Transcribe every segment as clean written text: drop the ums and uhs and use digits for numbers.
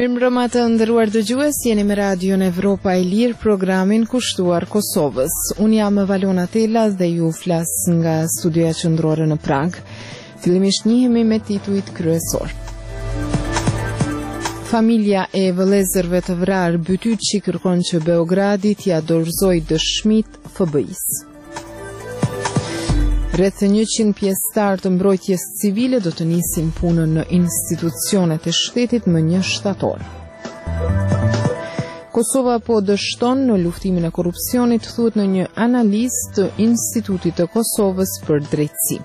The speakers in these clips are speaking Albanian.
Mirëmbrëma të nderuar dëgjues, jeni me Radion Evropa e Lirë, programin kushtuar Kosovës. Unë jam Valona Tela dhe ju flas nga studioja qendrore në Prag. Fillimisht njihemi me titujt kryesor. Familja e vëllezërve të vrarë Bytyçi kërkon që Beogradi t'ia dorëzojë dëshmit FBI-s. Rreth 100 pjesëtar të mbrojtjes civile do të nisin punën në institucionet e shtetit më 1 shtator. Kosova po dështon në luftimin e korrupsionit, thuhet në një analizë të Institutit të Kosovës për drejtësi.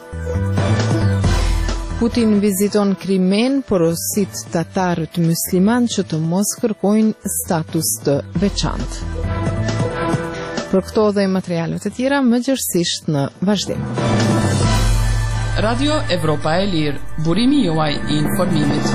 Putin viziton Krimen, porosit tatarët musliman që të mos kërkojnë status të veçantë. Për këto dhe materialet e tjera, më gjërësisht në vazhdim. Radio Evropa e Lirë, burimi juaj I informimit.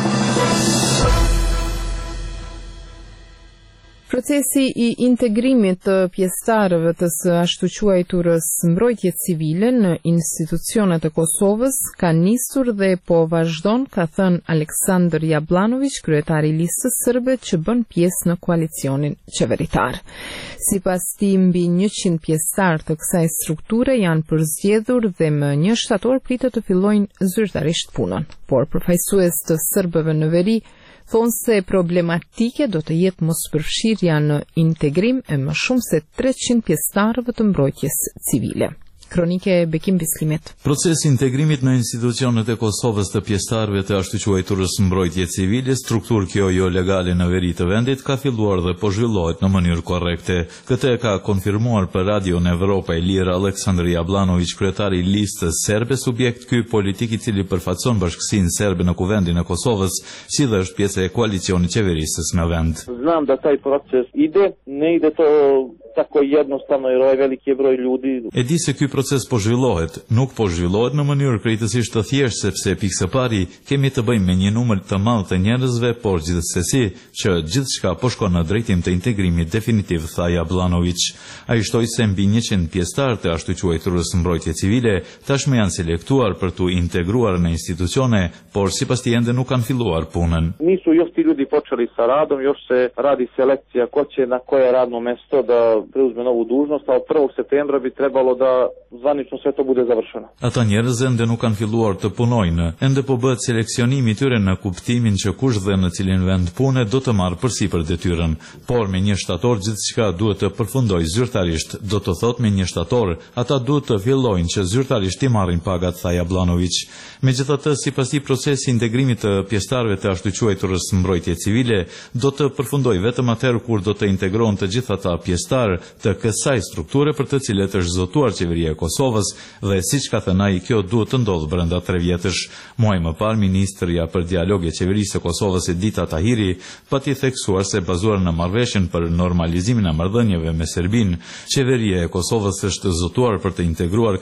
Procesi I integrimit të pjesëtarëve të së ashtu quajturës mbrojtje civile në institucionet e Kosovës ka nisur dhe po vazhdon, ka thënë Aleksandar Jablanović, kryetari I listës sërbe që bën pjesë në koalicionin qeveritar. Sipas tij, mbi 100 pjesëtar të kësaj strukture janë përzgjedhur dhe më 1 shtator pritet të fillojnë zyrtarisht punën. Por përfaqësues të serbëve në veri thonë se problematike do të jetë mospërfshirja në integrim e më shumë se 300 pjesëtarëve të mbrojtjes civile. Kronike Bekim Bislimet. Procesi integrimit në institucionet e Kosovës të pjesëtarëve të ashtu quajturës mbrojtje civile, strukturë kjo jo legale në veri të vendit, ka filluar dhe po zhvillohet në mënyrë korrekte. Këtë e ka konfirmuar për Radion Evropa e Lirë Aleksandar Jablanović, kryetari I listës serbe, subjekt ky politik I cili përfaqëson bashkësinë serbe në kuvendin e Kosovës, si dhe është pjesë e koalicionit qeverisës në vend. Znam da taj proces ide, ne ide to tako jednostavno jer ovaj veliki broj ljudi. E di se ky proces po zhvillohet, nuk po zhvillohet në mënyrë krejtësisht të thjeshtë sepse pikë së pari kemi të bëjmë me një numër të madh të njerëzve, por gjithsesi që gjithçka po shkon në drejtim të integrimit definitiv, tha Jablanović. Ai shtoi se mbi 100 pjesëtar të ashtu quajturës mbrojtje civile tashmë janë selektuar për tu integruar në institucione, por sipas tij ende nuk kanë filluar punën. Nisu još ti ljudi počeli sa radom, još se radi selekcija ko će na koje radno mesto da preuzme novu dužnost, a od 1. septembra bi trebalo da zvanično sve to bude završeno. Ata njerëz ende nuk kanë filluar të punojnë, ende po bëhet seleksionimi I tyre në kuptimin që kush dhe në cilin vend pune do të marrë përsipër detyrën, por me 1 shtator gjithçka duhet të përfundojë zyrtarisht, do të thotë me 1 shtator, ata duhet të fillojnë që zyrtarisht I marrin pagat, tha Jablanović. Megjithatë, sipas tij procesi integrimit të pjesëtarëve të ashtu quajturës mbrojtje civile do të përfundojë vetëm atëherë kur do të integrohen të gjithë ata pjesëtar të kësaj strukture për të cilët është zotuar qeveria e Kosovës dhe siç ka thënë ai, kjo duhet të ndodhë brenda 3 vjetësh. Muaj më parë, ministrja për dialog e qeverisë së Kosovës Edita Tahiri pati theksuar se bazuar në marrëveshjen për normalizimin e marrëdhënieve me Serbinë, qeveria e Kosovës është zotuar për të integruar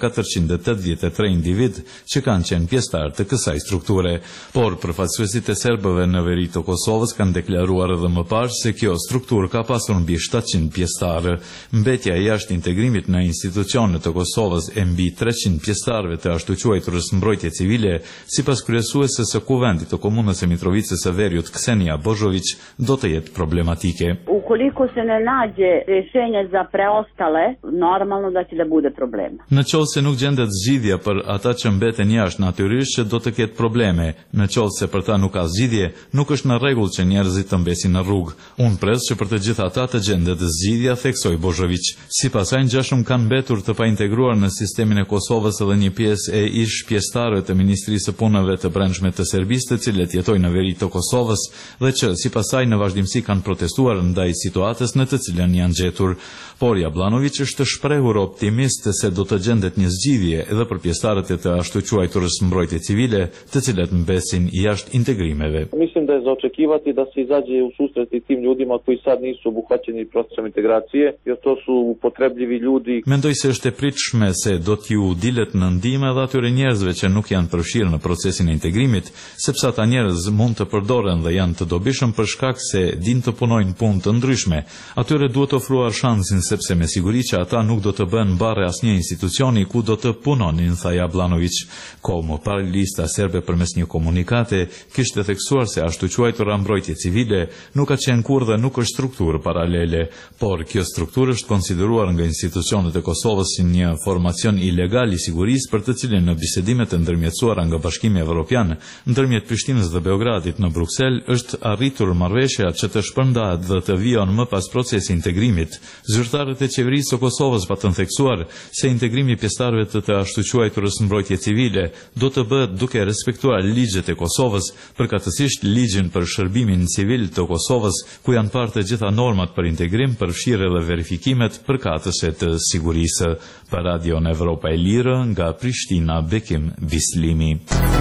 483 individ që kanë qenë pjesëtar të kësaj strukture. Por përfaqësuesit e serbëve në veri të Kosovës kanë deklaruar edhe më parë se kjo strukturë ka pasur mbi 700 pjesëtarë. Mbetja e jashtë integrimit në institucionet të Kosovës e mbi 300 pjesëtarëve të ashtu quajturës mbrojtje civile, sipas kryesueses së kuvendit të komunës së Mitrovicës së Veriut Ksenia Božović, do të jetë problematike. Ukoliko se ne nađe rješenje za preostale, normalno da će da bude problem. Në qoftë se nuk gjendet zgjidhja për ata që mbeten jashtë, natyrisht që do të ketë probleme. Në qoftë se për ta nuk ka zgjidhje, nuk është në rregull që njerëzit të mbesin në rrugë. Unë pres që për të gjithë ata të gjendet zgjidhja, theksoi Božović. Sipas ai, ngjashëm kanë mbetur të paintegruar në sistemin e Kosovës edhe një pjesë e ish pjesëtarëve të Ministrisë së Punëve të Brendshme të Serbisë, të cilët jetojnë në veri të Kosovës dhe që sipas saj në vazhdimsi kanë protestuar ndaj situatës në të cilën janë gjetur. Por Jablanović është shprehur optimist se do të gjendet një zgjidhje edhe për pjesëtarët e të ashtu quajturës mbrojtje civile, të cilët mbesin jashtë integrimeve. Mislim da je za očekivati da se izađe u susret I tim ljudima koji sad nisu obuhvaćeni procesom integracije jer to su upotrebljivi ljudi. Mendoj se është e pritshme se do t'ju dilet në ndihmë edhe atyre njerëzve që nuk janë përfshirë në procesin e integrimit, sepse ata njerëz mund të përdoren dhe janë të dobishëm për shkak se din të punojnë punë të ndryshme. Atyre duhet ofruar shansin sepse me siguri që ata nuk do të bënë barre asnjë institucioni ku do të punonin, tha Jablanović. Kohë më parë lista serbe përmes një komunikate kishte theksuar se ashtu quajtura mbrojtje civile nuk ka qenë kurrë dhe nuk është strukturë paralele, por kjo strukturë është konsideruar nga institucionet e Kosovës si një formacion ilegal i sigurisë për të cilin në bisedimet e ndërmjetësuara nga Bashkimi Evropian ndërmjet Prishtinës dhe Beogradit në Bruksel është arritur marrëveshja që të shpërndahet dhe të vijon më pas procesi integrimit. Zyrtarët e qeverisë së Kosovës patën theksuar se integrimi i pjesëtarëve të ashtu quajturës mbrojtje civile do të bëhet duke respektuar ligjet e Kosovës, përkatësisht ligjin për shërbimin civil të Kosovës, ku janë parë të gjitha normat për integrim, përfshirje dhe verifikimet përkatëse të sigurisë. Për Radion Evropa e Lirë, nga Prishtina, Bekim Bislimi.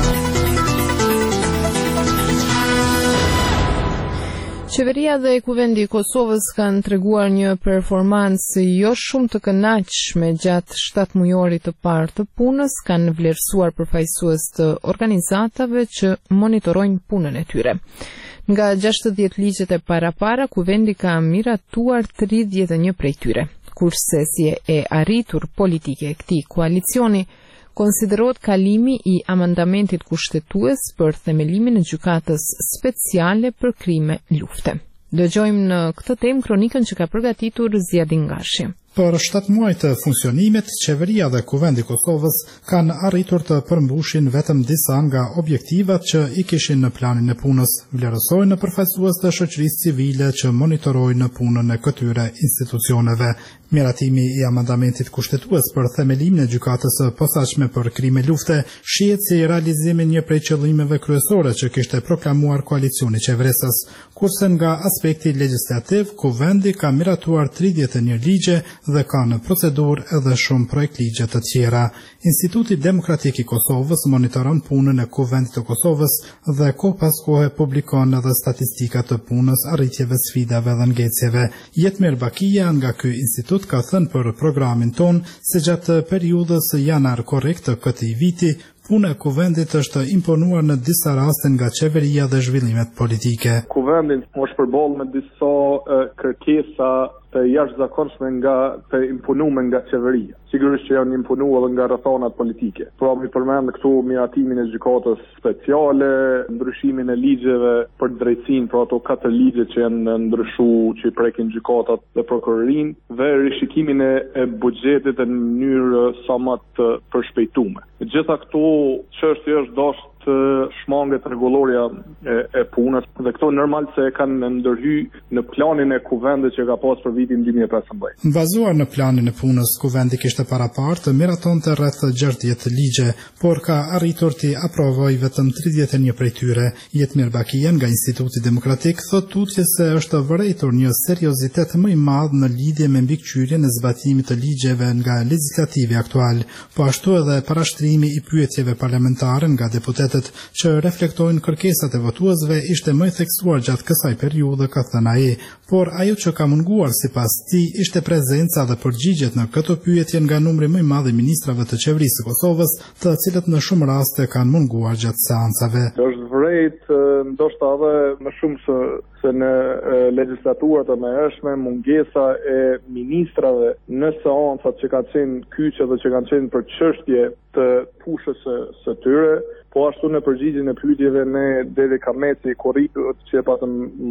Qeveria dhe Kuvendi i Kosovës kanë treguar një performancë jo shumë të kënaqshme gjatë 7 mujorit të parë të punës, kanë vlerësuar përfaqësues të organizatave që monitorojnë punën e tyre. Nga 60 ligjet e parapara, Kuvendi ka miratuar 31 prej tyre, kurse si e arritur politike e këtij koalicioni konsiderohet kalimi i amandamentit kushtetues për themelimin e gjykatës speciale për krime lufte. Dëgjojmë në këtë temë kronikën që ka përgatitur Zjadin Gashi. Për 7 muaj të funksionimit, qeveria dhe Kuvendi i Kosovës kanë arritur të përmbushin vetëm disa nga objektivat që i kishin në planin e punës, vlerësojnë përfaqësues të shoqërisë civile që monitorojnë punën e këtyre institucioneve. Miratimi i amandamentit kushtetues për themelimin e gjykatës së posaçme për krime lufte shihet si realizimi një prej qëllimeve kryesore që kishte proklamuar koalicioni qeverisës, kurse nga aspekti legjislativ, Kuvendi ka miratuar 31 ligje dhe ka në procedurë edhe shumë projekt ligje të tjera. Instituti Demokratik i Kosovës monitoron punën e Kuvendit të Kosovës dhe kohë pas kohe publikon edhe statistika të punës, arritjeve, sfidave dhe ngecjeve. Jetmir Bakia nga ky institut ka thënë për programin ton se gjatë periudhës janar korrekt të këtij viti, puna e Kuvendit është imponuar në disa raste nga qeveria dhe zhvillimet politike. Kuvendi është përballë me disa kërkesa të jashtëzakonshme nga të imponuar nga qeveria. Sigurisht që janë imponuar nga rrethonat politike. Pra mi përmend këtu miratimin e gjykatës speciale, ndryshimin e ligjeve për drejtësinë, pra ato 4 ligje që janë ndryshuar që i prekin gjykatat dhe prokurorinë, dhe rishikimin e buxhetit në mënyrë sa më të përshpejtuar. Gjitha këto çështje është dashur të shmanget rregulloria e punës dhe këto normal se kanë ndërhy në planin e Kuvendit që ka pas për vitin 2015. Bazuar në planin e punës, Kuvendi kishte paraparë të miratonte rreth 60 ligje, por ka arritur të aprovojë vetëm 31 prej tyre. Jetmir Bakia nga Instituti Demokratik thot tutje se është vërejtur një seriozitet më i madh në lidhje me mbikëqyrjen e zbatimit të ligjeve nga legislativi aktual, po ashtu edhe parashtrimi i pyetjeve parlamentare nga deputetët që reflektojnë kërkesat e votuesve ishte më i theksuar gjatë kësaj periudhe, ka thënë ai, por ajo që ka munguar sipas tij ishte prezenca dhe përgjigjet në këto pyetje nga numri më i madh i ministrave të qeverisë së Kosovës, të cilët në shumë raste kanë munguar gjatë seancave. Është vërejt ndoshta edhe më shumë se në legislaturat e mëhershme mungesa e ministrave në seancat që kanë qenë kyçe dhe që kanë qenë për çështje të pushës së tyre, po ashtu në përgjigjen e pyetjeve ne deri Kameci korrikut që patëm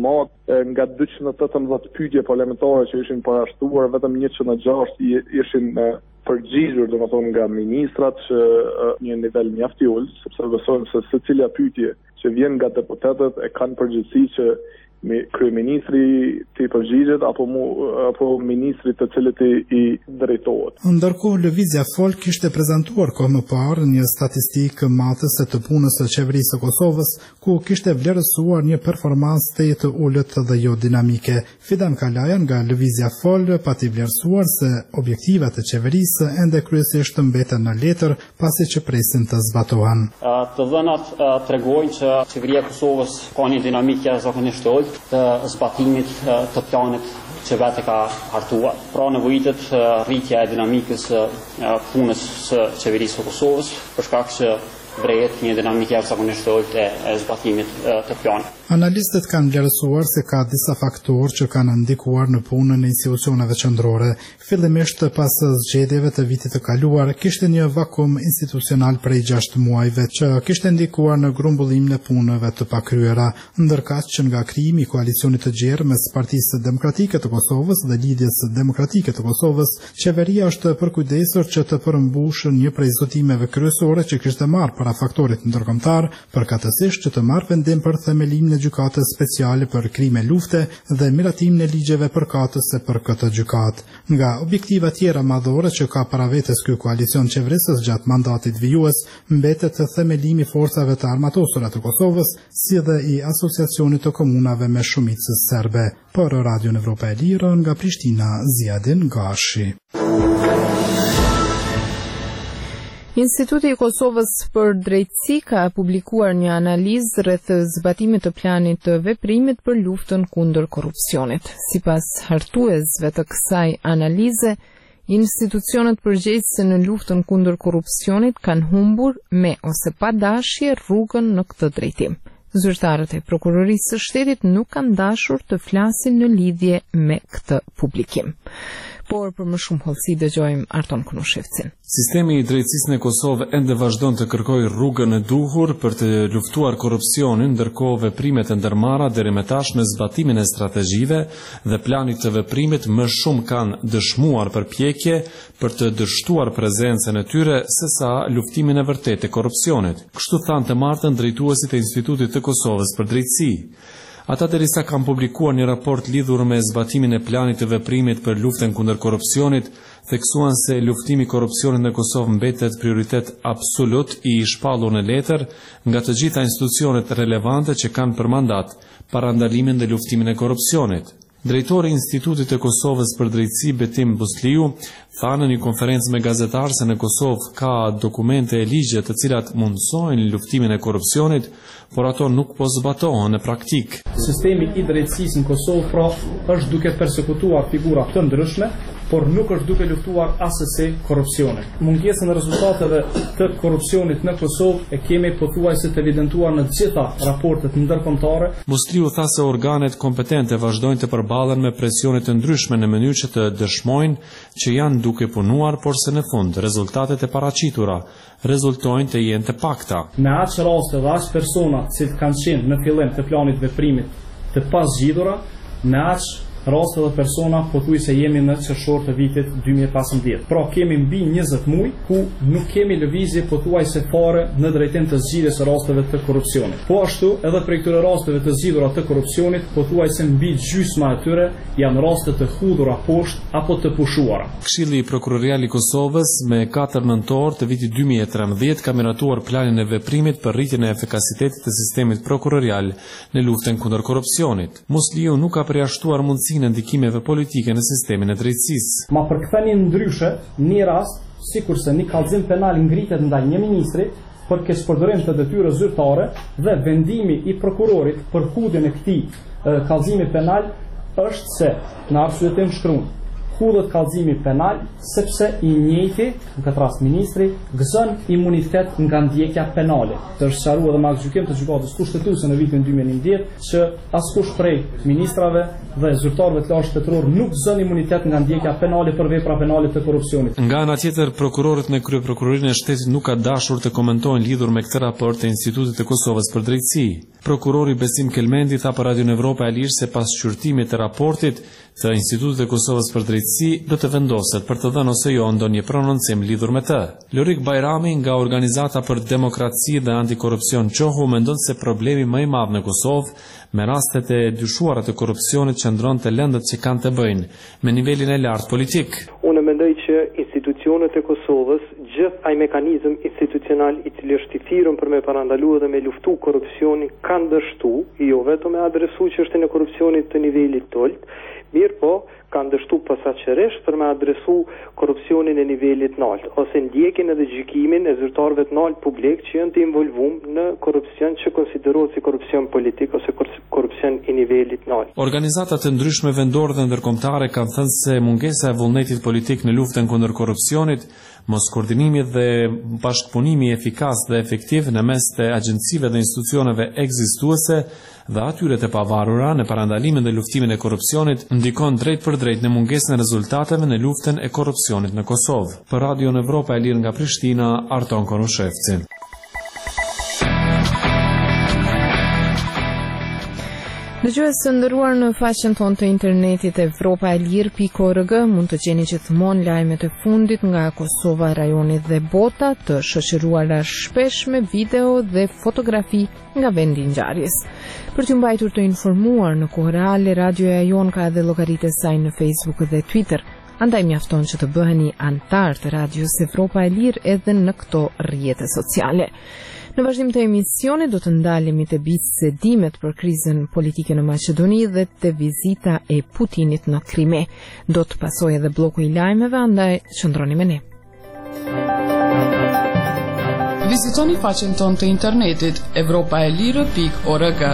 nga 218 pyetje parlamentare që ishin parashtuar, vetëm 106 ishin përgjigjur, domethënë nga ministrat që një nivel mjaft i ulët, sepse besojmë se secila pyetje që vjen nga deputetët e kanë përgjegjësi që kryeministri të përgjigjet apo ministri të cilët i drejtohet. Ndërkohë Lëvizja Folk kishte prezantuar kohë më parë një statistikë matëse të punës së qeverisë së Kosovës, ku kishte vlerësuar një performancë të jetë ulët dhe jo dinamike. Fidan Kalaja nga Lëvizja Folk pati vlerësuar se objektivat e qeverisë ende kryesisht mbeten në letër pasi që presin të zbatohen. Të dhënat tregojnë që qeveria e Kosovës ka një dinamikë zakonisht të ulët, të zbatimit të planit që vetë ka hartuar. Pra nevojitet rritja e dinamikës punës së qeverisë së Kosovës për shkak që brejet një dinamikë jashtëzakonisht e zbatimit të planit. Analistët kanë vlerësuar se ka disa faktorë që kanë ndikuar në punën e institucioneve qendrore. Fillimisht pas zgjedhjeve të vitit të kaluar, kishte një vakum institucional prej 6 muajve që kishte ndikuar në grumbullimin e punëve të pakryera, ndërkaq që nga krijimi i koalicionit të gjerë mes Partisë Demokratike të Kosovës dhe Lidhjes Demokratike të Kosovës, qeveria është përkujdesur që të përmbushë një prej zotimeve kryesore që kishte marrë para faktorit ndërkombëtar, përkatësisht që të marrë vendim për themelimin e gjykatës speciale për krime lufte dhe miratimin e ligjeve përkatëse për këtë gjykatë. Nga objektiva tjera madhore që ka para vetes ky koalicion qeverisës gjatë mandatit vijues, mbetet themelimi i forcave të armatosura të Kosovës, si dhe i asociacionit të komunave me shumicë serbe. Për Radio Evropa e Lirë nga Prishtina, Ziadin Gashi. Instituti i Kosovës për Drejtësi ka publikuar një analizë rreth zbatimit të planit të veprimit për luftën kundër korrupsionit. Sipas hartuesve të kësaj analize, institucionet përgjegjëse në luftën kundër korrupsionit kanë humbur me ose pa dashje rrugën në këtë drejtim. Zyrtarët e Prokurorisë së Shtetit nuk kanë dashur të flasin në lidhje me këtë publikim. Por për më shumë hollësi dëgjojmë Arton Knushevcin. Sistemi i drejtësisë në Kosovë ende vazhdon të kërkojë rrugën e duhur për të luftuar korrupsionin, ndërkohë veprimet e ndërmarra deri më tash në zbatimin e strategjive dhe planit të veprimit më shumë kanë dëshmuar përpjekje për të dështuar prezencën e tyre sesa luftimin e vërtetë të korrupsionit. Kështu thanë të martën drejtuesit e Institutit të Kosovës për Drejtësi. Ata derisa kanë publikuar një raport lidhur me zbatimin e planit të veprimit për luftën kundër korrupsionit, theksuan se luftimi korrupsionit në Kosovë mbetet prioritet absolut i shpallur në letër nga të gjitha institucionet relevante që kanë për mandat parandalimin dhe luftimin e korrupsionit. Drejtori i Institutit të Kosovës për Drejtësi Betim Busliu tha në një konferencë me gazetarë se në Kosovë ka dokumente e ligje të cilat mundsojnë luftimin e korrupsionit, por ato nuk po zbatohen në praktik. Sistemi i drejtësisë në Kosovë pra është duke persekutuar figura të ndryshme, por nuk është duke luftuar asesi korrupsionin. Mungesën e rezultateve të korrupsionit në Kosovë e kemi pothuajse të evidentuar në të gjitha raportet ndërkombëtare. Busliu tha se organet kompetente vazhdojnë të përballen me presione të ndryshme në mënyrë që të dëshmojnë që janë duke punuar, por se në fund rezultatet e paraqitura rezultojnë të jenë të pakta. Me aq raste dhe aq persona që kanë qenë në fillim të planit veprimit të pazgjidhura, me aq raste dhe persona pothuajse jemi në qershor të vitit 2015. Pra kemi mbi 20 muaj ku nuk kemi lëvizje pothuajse fare në drejtim të zgjidhjes së rasteve të korrupsionit. Po ashtu edhe për këtyre rasteve të zgjidhura të korrupsionit, pothuajse mbi gjysma e tyre janë raste të hudhura poshtë apo të pushuara. Këshilli Prokurorial i Kosovës me 4 nëntor të vitit 2013 ka miratuar planin e veprimit për rritjen e efikasitetit të sistemit prokurorial në luftën kundër korrupsionit. Busliu nuk ka përjashtuar mundësinë në ndikimeve politike në sistemin e drejtësisë. Ma përktheni ndryshe një rast, sikurse një kallëzim penal ngritet ndaj një ministri për keqpërdorim të detyrës zyrtare dhe vendimi i prokurorit për hudhjen e këtij kallëzimi penal është se në arsyetim shkruan hudhet kallëzimi penal sepse i njëjti, në këtë rast ministri, gëzon imunitet nga ndjekja penale. Të është sqaruar edhe me gjykim të gjykatës kushtetuese në vitin 2011 që askush prej ministrave dhe zyrtarëve të lartë shtetëror nuk gëzon imunitet nga ndjekja penale për vepra penale të korrupsionit. Nga ana tjetër, prokurorët në kryeprokurorinë e shtetit nuk ka dashur të komentojnë lidhur me këtë raport të Institutit të Kosovës për Drejtësi. Prokurori Besim Kelmendi tha për Radio Evropa e Lirë se pas shqyrtimit të raportit të Institutit të Kosovës për Drejtësi do të vendoset për të dhënë ose jo ndonjë prononcim lidhur me të. Lorik Bajrami nga Organizata për Demokraci dhe Antikorrupsion Qohu mendon se problemi më i madh në Kosovë me rastet e dyshuara të korrupsionit qëndron te lëndët që kanë të bëjnë me nivelin e lartë politik. Unë mendoj që institucionet e Kosovës, gjithë ai mekanizëm institucional i cili është i thirrur për me parandaluar dhe me luftu korrupsionin, kanë dështu, jo vetëm me adresu çështjen e korrupsionit të nivelit tolt, Mirë po, kanë dështu posaçërisht për me adresu korrupsionin e nivelit nalt, ose ndjekin edhe gjykimin e zyrtarëve të nalt publik që janë të involvum në korrupsion që konsiderohet si korrupsion politik ose korrupsion i nivelit nalt. Organizata të ndryshme vendore dhe ndërkombëtare kanë thënë se mungesa e vullnetit politik në luftën kundër korrupsionit, mos koordinimi dhe bashkëpunimi efikas dhe efektiv në mes të agjencive dhe institucioneve ekzistuese dhe atyre të pavarura në parandalimin dhe luftimin e korrupsionit ndikon drejt për drejt në mungesën e rezultateve në luftën e korrupsionit në Kosovë. Për Radio në Evropa e Lirë nga Prishtina, Arton Konushevci. Dëgjues të nderuar, në faqen tonë të internetit evropaelir.org mund të gjeni gjithmonë lajmet e fundit nga Kosova, rajoni dhe bota, të shoqëruara shpesh me video dhe fotografi nga vendi i ngjarjes. Për t'ju mbajtur të informuar në kohë reale, radioja jon ka edhe llogaritë e saj në Facebook dhe Twitter. Andaj mjafton që të bëheni antar të Radios Evropa e Lirë edhe në këto rrjete sociale. Në vazhdim të emisionit do të ndalemi te bisedimet për krizën politike në Maqedoni dhe te vizita e Putinit në Krime. Do të pasojë edhe bloku i lajmeve, andaj qëndroni me ne. Vizitoni faqen tonë të internetit evropaelire.org.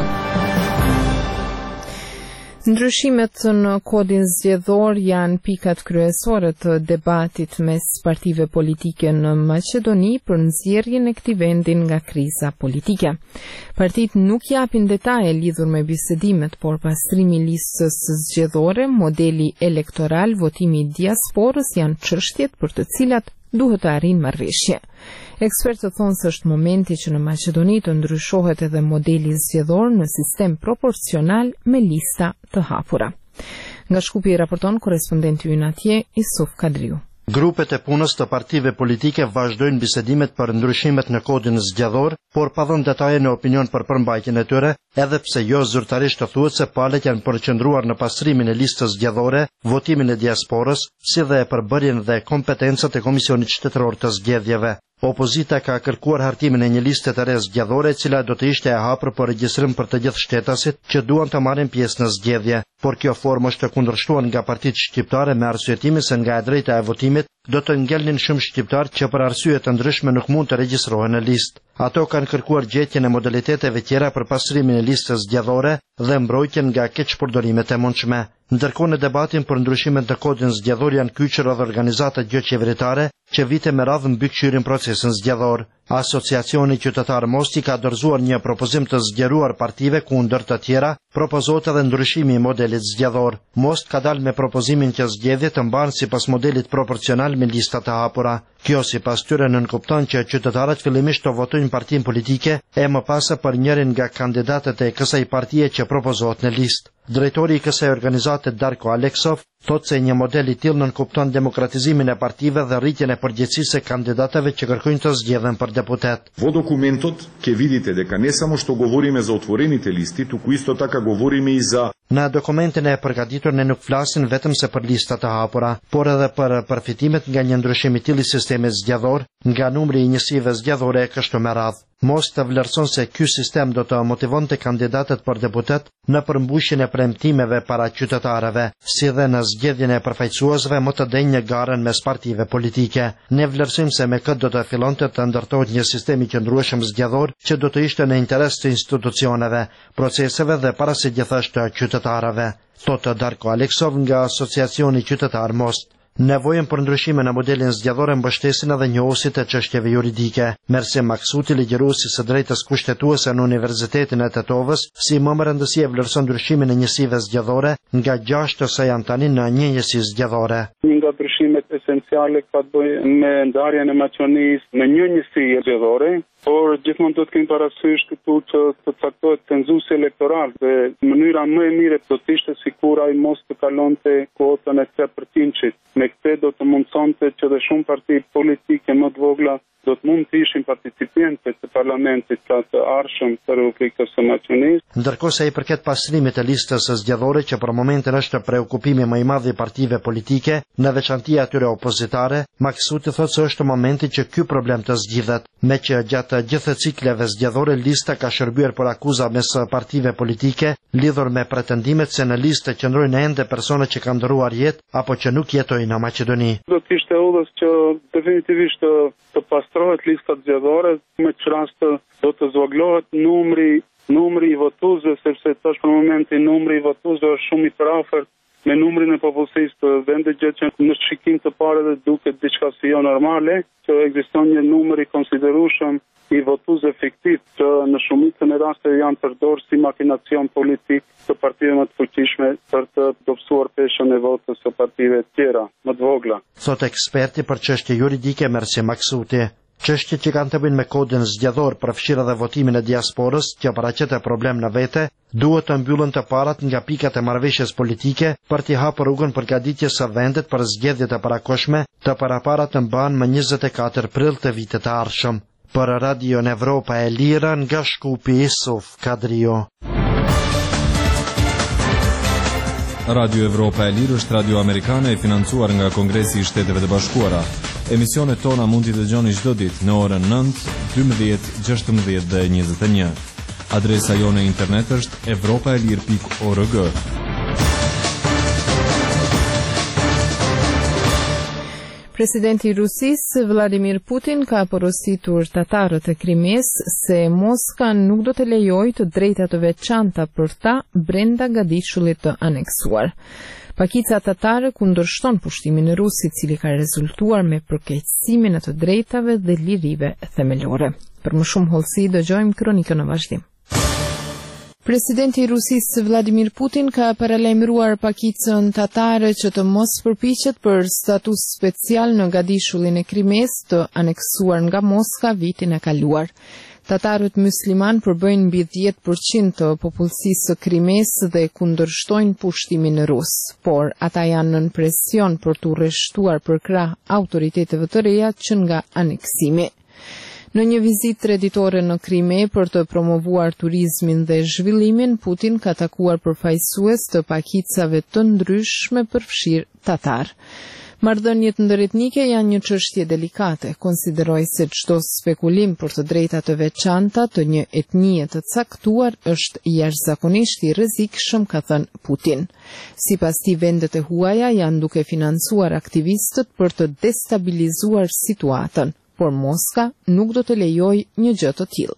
Ndryshimet në kodin zgjedhor janë pikat kryesore të debatit mes partive politike në Maqedoni për nxjerrjen e këtij vendi nga kriza politike. Partitë nuk japin detaje lidhur me bisedimet, por pastrimi i listës zgjedhore, modeli elektoral, votimi i diasporës janë çështjet për të cilat duhet të arrijnë marrëveshje. Ekspertët thonë se është momenti që në Maqedoni të ndryshohet edhe modeli zgjedhor në sistem proporcional me lista të hapura. Nga Shkupi raporton korrespondenti ynë atje, Isuf Kadriu. Grupet e punës të partive politike vazhdojnë bisedimet për ndryshimet në kodin zgjedhor, por pa dhënë detaje në opinion për përmbajtjen e tyre, edhe pse jo zyrtarisht të thuhet se palët janë përqendruar në pastrimin e listës zgjedhore, votimin e diasporës, si dhe përbërjen dhe kompetencat e Komisionit Shtetëror të Zgjedhjeve. Opozita ka kërkuar hartimin e një liste të re zgjedhore, e cila do të ishte e hapur për regjistrim për të gjithë shtetasit që duan të marrin pjesë në zgjedhje, por kjo formë është e kundërshtuar nga partitë shqiptare me arsyetimin se nga e drejta e votimit do të ngelnin shumë shqiptar që për arsye të ndryshme nuk mund të regjistrohen në listë. Ato kanë kërkuar gjetjen e modaliteteve tjera për pastrimin e listës zgjedhore dhe mbrojtjen nga keqpërdorimet e mundshme. Ndërkohë në debatin për ndryshimet në kodin zgjedhor janë kyçur edhe organizatat jo qeveritare që vite me radhë mbikëqyrin procesin zgjedhor. Asociacioni Qytetar Mosti ka dorëzuar një propozim të zgjeruar partive kundër të tjera, propozohet edhe ndryshimi i modelit zgjedhor. Most ka dalë me propozimin që zgjedhjet të mbahen sipas modelit proporcional me lista të hapura. Kjo sipas tyre nënkupton që qytetarët fillimisht të votojnë partinë politike e më pas për njërin nga kandidatët e kësaj partie që propozohet në listë. Drejtori i kësaj organizate Darko Aleksov thotë se një model i tillë nënkupton demokratizimin e partive dhe rritjen e përgjegjësisë së kandidatëve që kërkojnë të zgjedhen për deputet. Во документот ќе видите дека не само што говориме за отворените листи, туку исто така говориме и за Në dokumentin e përgatitur ne nuk flasin vetëm se për listat e hapura, por edhe për përfitimet nga një ndryshim i tillë i sistemit zgjedhor, nga numri i njësive zgjedhore e kështu me radhë. Mos të vlerëson se ky sistem do të motivonte kandidatët për deputet në përmbushjen e premtimeve para qytetarëve, si dhe në zgjedhjen e përfaqësuesve më të denjë garën mes partive politike. Ne vlerësojmë se me këtë do të fillonte të ndërtohet një sistem i qëndrueshëm zgjedhor që do të ishte në interes të institucioneve, proceseve dhe parasë gjithashtu të qytetarëve, thotë Darko Aleksov nga Asociacioni Qytetar Most. Nevojën për ndryshime në modelin zgjedhor mbështesin edhe njohësit e çështjeve juridike. Mersim Maksuti, ligjëruesi së drejtës kushtetuese në Universitetin e Tetovës, si më rëndësi e vlerëson ndryshimin e njësive zgjedhore, nga 6 se janë tani në një njësi zgjedhore. Një nga ndryshimet esenciale ka të bëjë me ndarjen e Maqedonisë në një njësi zgjedhore, por gjithmonë do të kemi parasysh këtu që të caktohet cenzusi elektoral dhe mënyra më e mire do të ishte sikur ai mos të kalonte kvotën e 3%. Me këtë do të mundsonte që dhe shumë parti politike më të vogla do të mund të ishin participante të parlamentit të ardhshëm të Republikës së Maqedonisë. Ndërkohë sa i përket pastrimit të listës zgjedhore, që për momentin është preokupimi më i madh i partive politike, në veçanti atyre opozitare, Maksuti thotë se është momenti që ky problem të zgjidhet, me që gjatë gjithë cikleve zgjedhore lista ka shërbyer për akuza mes partive politike lidhur me pretendimet se në listë qëndrojnë ende persona që kanë ndëruar jetë apo që nuk jetojnë në Maqedoni. Do të ishte udhës që definitivisht të pastrohet listat zgjedhore, me që rast do të zvoglohet numri i votuesve, sepse tash për momentin numri i votuesve është shumë i përafërt me numrin e popullsisë të vendit, gjë që në shikim të parë dhe duket diçka si jo normale, që ekziston një numër i konsiderueshëm i votuesve fiktiv që në shumicën e rasteve janë përdorur si makinacion politik të partive më të fuqishme për të dobësuar peshën e votës së partive tjera më të vogla. Thot eksperti për çështje juridike Mersi Maksuti. Çështjet që kanë të bëjnë me kodin zgjedhor, përfshirë edhe votimin e diasporës, që paraqet e problem në vete, duhet të mbyllen të parat nga pikat e marrëveshjes politike për t'i hapur rrugën përgatitjes së vendit për zgjedhjet e parakohshme të paraparat të mbahen më 24 prill të vitit të ardhshëm. Për Radio Evropa e Lira, nga Shkupi, Isuf Kadrio. Radio Evropa e Lirë është radio amerikane e financuar nga Kongresi i Shteteve të Bashkuara. Emisionet tona mund t'i dëgjoni çdo ditë në orën 9, 12, 16 dhe 21. Adresa jone internet është europaelir.org. Presidenti i Rusisë, Vladimir Putin, ka porositur tatarët e Krimes se Moska nuk do të lejojë të drejta të veçanta për ta brenda gadishullit të aneksuar. Pakica tatare kundërshton pushtimin e rus, i cili ka rezultuar me përkeqësimin e të drejtave dhe lirive themelore. Për më shumë hollësi dëgjojmë kronikën në vazhdim. Presidenti i Rusisë Vladimir Putin ka paralajmëruar pakicën tatare që të mos përpiqet për status special në gadishullin e Krimes të aneksuar nga Moska vitin e kaluar. Tatarët musliman përbëjnë mbi 10% të popullsisë së Krimes dhe kundërshtojnë pushtimin rus, por ata janë nën presion për t'u rreshtuar përkrah autoriteteve të reja që nga aneksimi. Në një vizitë treditore në Krime për të promovuar turizmin dhe zhvillimin, Putin ka takuar përfaqësues të pakicave të ndryshme përfshirë tatar. Marrëdhëniet ndëretnike janë një çështje delikate, konsideroj se çdo spekulim për të drejta të veçanta të një etnie të caktuar është jashtëzakonisht i rrezikshëm, ka thënë Putin. Sipas tij, vendet e huaja janë duke financuar aktivistët për të destabilizuar situatën, por Moska nuk do të lejojë një gjë të tillë.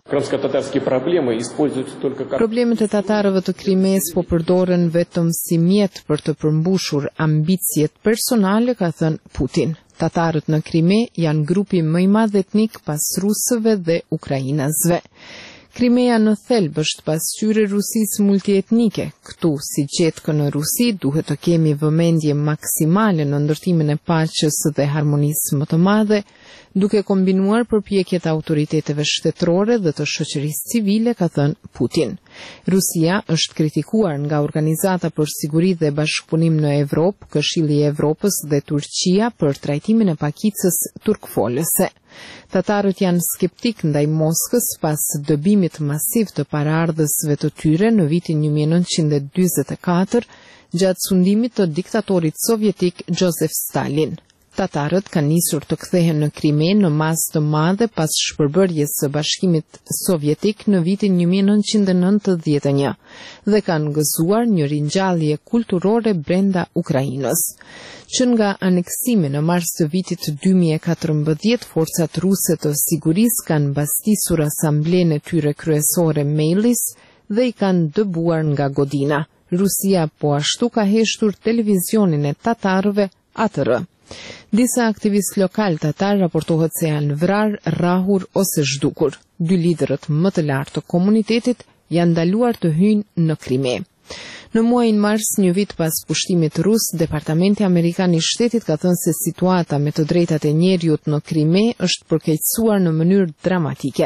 Problemet e tatarëve të Krimes po përdoren vetëm si mjet për të përmbushur ambicjet personale, ka thënë Putin. Tatarët në Krime janë grupi më i madh etnik pas rusëve dhe ukrainasve. Krimea në thelb është pasqyrë e Rusisë multietnike. Këtu, si gjetkä në Rusi, duhet të kemi vëmendje maksimale në ndërtimin e paqes dhe harmonisë më të madhe, duke kombinuar përpjekjet e autoriteteve shtetërore dhe të shoqërisë civile, ka thënë Putin. Rusia është kritikuar nga Organizata për Siguri dhe Bashkëpunim në Evropë, Këshilli i Evropës dhe Turqia për trajtimin e pakicës turkfolëse. Tatarët janë skeptik ndaj Moskës pas dëbimit masiv të paraardhësve të tyre në vitin 1944 gjatë sundimit të diktatorit sovjetik Josef Stalin. Tatarët kanë nisur të kthehen në Krime në masë të madhe pas shpërbërjes së Bashkimit Sovjetik në vitin 1991 dhe kanë gëzuar një ringjallje kulturore brenda Ukrainës. Që nga aneksimi në mars të vitit 2014, forcat ruse të sigurisë kanë mbastisur asamblenë e tyre kryesore Mejlis dhe i kanë dëbuar nga godina. Rusia po ashtu ka heshtur televizionin e tatarëve ATR. Disa aktivistë lokal tatar raportohet se janë vrarë, rrahur ose zhdukur. 2 liderët më të lartë të komunitetit janë ndaluar të hyjnë në Krime. Në muajin mars, një vit pas pushtimit rus, Departamenti Amerikan i Shtetit ka thënë se situata me të drejtat e njerëzit në Krime është përkeqësuar në mënyrë dramatike.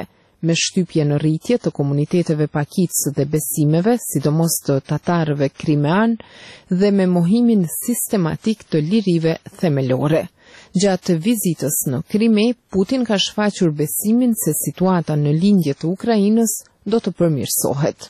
me shtypje në rritje të komuniteteve pakicë dhe besimeve, sidomos të tatarëve krimean, dhe me mohimin sistematik të lirive themelore. Gjatë vizitës në Krime, Putin ka shfaqur besimin se situata në lindje të Ukrainës do të përmirësohet.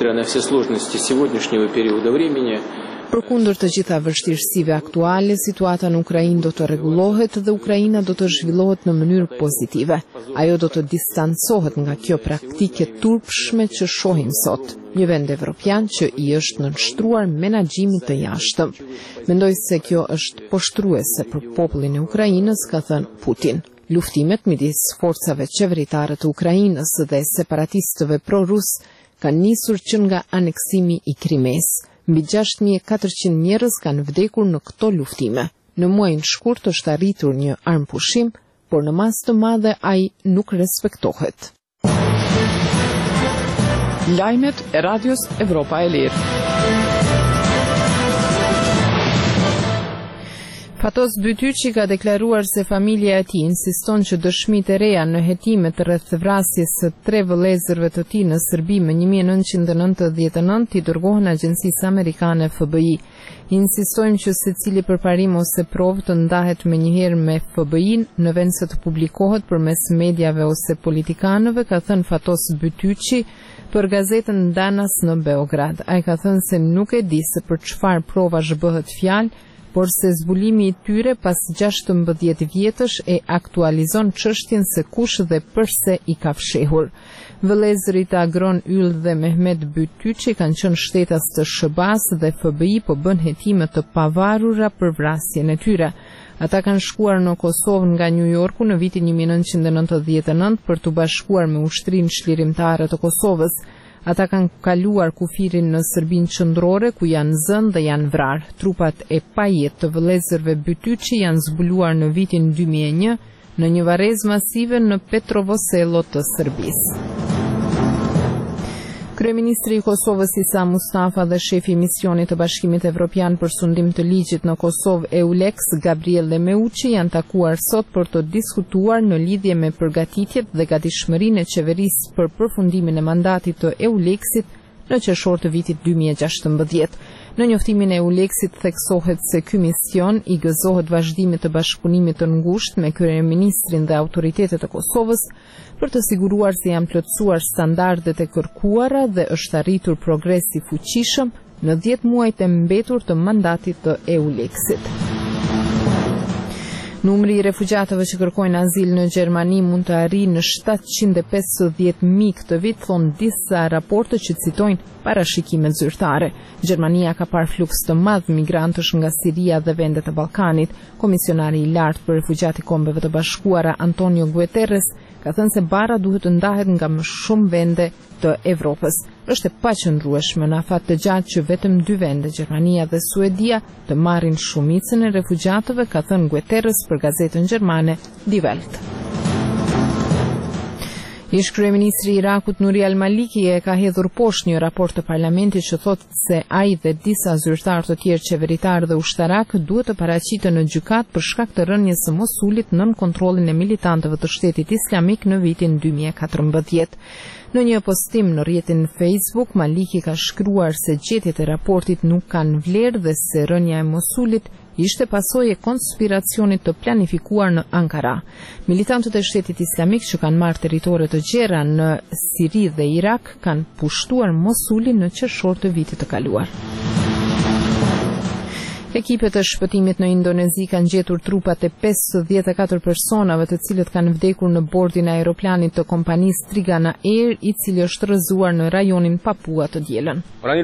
Përkundër të gjitha vështirësive aktuale, situata në Ukrainë do të rregullohet dhe Ukraina do të zhvillohet në mënyrë pozitive. Ajo do të distancohet nga kjo praktike turpshme që shohim sot. Një vend evropian që i është nënshtruar menaxhimit të jashtëm. Mendoj se kjo është poshtruese për popullin e Ukrainës, ka thënë Putin. Luftimet midis forcave qeveritare të Ukrainës dhe separatistëve pro-rus kanë nisur që nga aneksimi i Krimes. Mbi 6400 njerëz kanë vdekur në këto luftime. Në muajin shkurt është arritur një armpushim, por në masë të madhe ai nuk respektohet. Lajmet e Radios Evropa e Lirë. Fatos Bytyqi ka deklaruar se familja e tij insiston që dëshmitë e reja në hetimet rreth vrasjes së 3 vëllezërve të tij në Serbi më 1999 i dërgohen agjencisë amerikane FBI. Insistojmë që secili përparim ose provë të ndahet menjëherë me FBI-n në vend se të publikohet përmes mediave ose politikanëve, ka thënë Fatos Bytyqi për gazetën Danas në Beograd. Ai ka thënë se nuk e di se për çfarë provash bëhet fjalë, por se zbulimi i tyre pas 16 vjetësh e aktualizon çështjen se kush dhe përse i ka fshehur. Vëllezërit Agron Yll dhe Mehmet Bytyqi kanë qenë shtetas të SHBA-s dhe FBI po bën hetime të pavarura për vrasjen e tyre. Ata kanë shkuar në Kosovë nga New Yorku në vitin 1999 për të bashkuar me ushtrinë çlirimtare të Kosovës. Ata kanë kaluar kufirin në Serbinë qendrore ku janë zënë dhe janë vrarë. Trupat e pajet të vëllezërve Bytyqi janë zbuluar në vitin 2001 në një varrezë masive në Petrovoselo të Serbisë. Kryeministri i Kosovës Isa Mustafa dhe shefi i misionit të Bashkimit Evropian për sundim të ligjit në Kosovë EULEX, Gabriel Lemeuqi, janë takuar sot për të diskutuar në lidhje me përgatitjet dhe gatishmërinë e qeverisë për përfundimin e mandatit të EULEX-it në qershor të vitit 2016. Në njoftimin e EULEX-it theksohet se ky mision i gëzohet vazhdimit të bashkëpunimit të ngushtë me kryeministrin dhe autoritetet e Kosovës për të siguruar se janë plotësuar standardet e kërkuara dhe është arritur progres i fuqishëm në 10 muajt e mbetur të mandatit të EULEX-it. Numri i refugjatëve që kërkojnë azil në Gjermani mund të arrijë në 750.000 këtë vit, thonë disa raporte që citojnë parashikimet zyrtare. Gjermania ka parë fluks të madh migrantësh nga Siria dhe vendet e Ballkanit. Komisionari i lartë për refugjat i Kombeve të Bashkuara Antonio Guterres ka thënë se bara duhet të ndahet nga më shumë vende të Evropës. Është e paqëndrueshme në afat të gjatë që vetëm 2 vende, Gjermania dhe Suedia, të marrin shumicën e refugjatëve, ka thënë Guterres për gazetën gjermane Die Welt. Ish kryeministri i Irakut Nuri al-Maliki e ka hedhur poshtë një raport të parlamentit që thotë se ai dhe disa zyrtarë të tjerë qeveritar dhe ushtarak duhet të paraqiten në gjykat për shkak të rënies së Mosulit nën kontrollin e militantëve të Shtetit Islamik në vitin 2014. Në një postim në rrjetin Facebook, Maliki ka shkruar se gjetjet e raportit nuk kanë vlerë dhe se rënja e Mosulit ishte pasojë e konspiracionit të planifikuar në Ankara. Militantët e Shtetit Islamik që kanë marrë territore të gjera në Siri dhe Irak kanë pushtuar Mosulin në qershor të vitit të kaluar. Ekipet e shpëtimit në Indonezi kanë gjetur trupat e 54 personave të cilët kanë vdekur në bordin e aeroplanit të kompanisë Trigana Air, i cili është rrëzuar në rajonin Papua të dielën.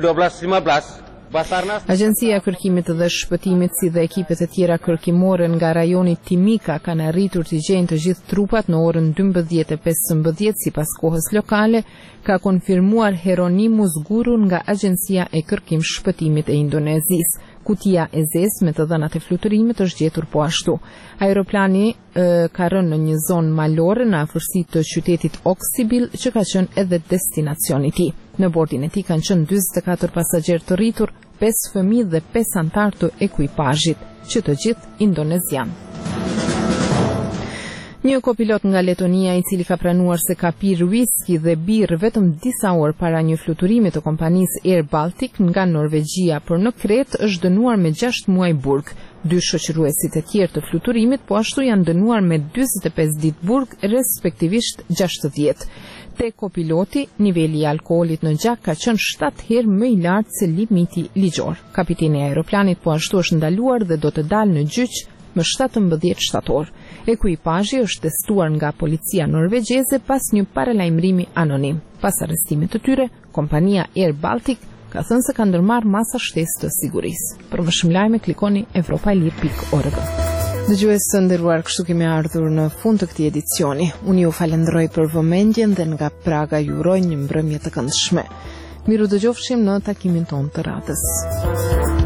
Agjencia e Kërkimit dhe Shpëtimit si dhe ekipet e tjera kërkimore nga rajoni Timika kanë arritur të gjejnë të gjithë trupat në orën 12:15 sipas kohës lokale, ka konfirmuar Hieronymus Guru nga Agjencia e Kërkim Shpëtimit e Indonezisë. Kutia e zezë me të dhënat e fluturimit është gjetur po ashtu. Aeroplani ka rënë në një zonë malore në afërsi të qytetit Oksibil, që ka qenë edhe destinacioni i tij. Në bordin e tij kanë qenë 44 pasagjerë të rritur, 5 fëmijë dhe 5 anëtar të ekuipazhit, që të gjithë indonezian. Një kopilot nga Letonia i cili ka pranuar se ka pirë whisky dhe birë vetëm disa orë para një fluturimi të kompanisë Air Baltic nga Norvegjia për në Kretë është dënuar me 6 muaj burg. 2 shoqëruesit e tjerë të fluturimit po ashtu janë dënuar me 45 ditë burg, respektivisht 60. Te kopiloti, niveli i alkoolit në gjak ka qenë 7 herë më i lartë se limiti ligjor. Kapiteni i aeroplanit po ashtu është ndaluar dhe do të dalë në gjyq më 17 shtator. Ekuipazhi është testuar nga policia norvegjeze pas një paralajmërimi anonim. Pas arrestimit të tyre, kompania Air Baltic ka thënë se ka ndërmarrë masa shtesë të sigurisë. Për më shumë lajme klikoni evropailir.org. Dëgjues të nderuar, kështu kemi ardhur në fund të këtij edicioni. Unë ju falenderoj për vëmendjen dhe nga Praga ju uroj një mbrëmje të këndshme. Miru dëgjofshim në takimin ton të radhës.